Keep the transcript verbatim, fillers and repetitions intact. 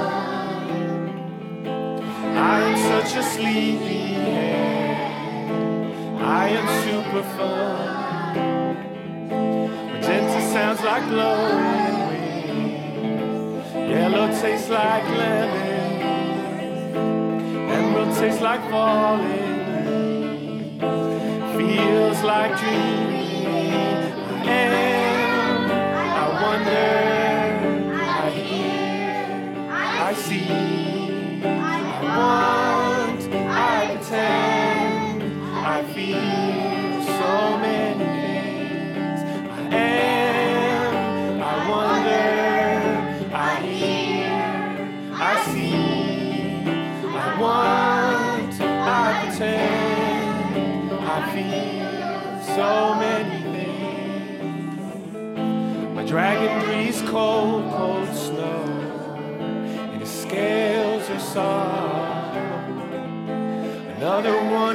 I am such a sleepyhead. I am super fun. Magenta sounds like blowing wind. Yellow tastes like lemon. Emerald tastes like falling. Feels like dreaming. I am. I wonder. I hear. I see. I want. I pretend. I feel so many things. I am. I wonder. I hear. I see. I want. I pretend. I feel so many things. My dragon breathes cold, cold snow, and his scales are soft. Another one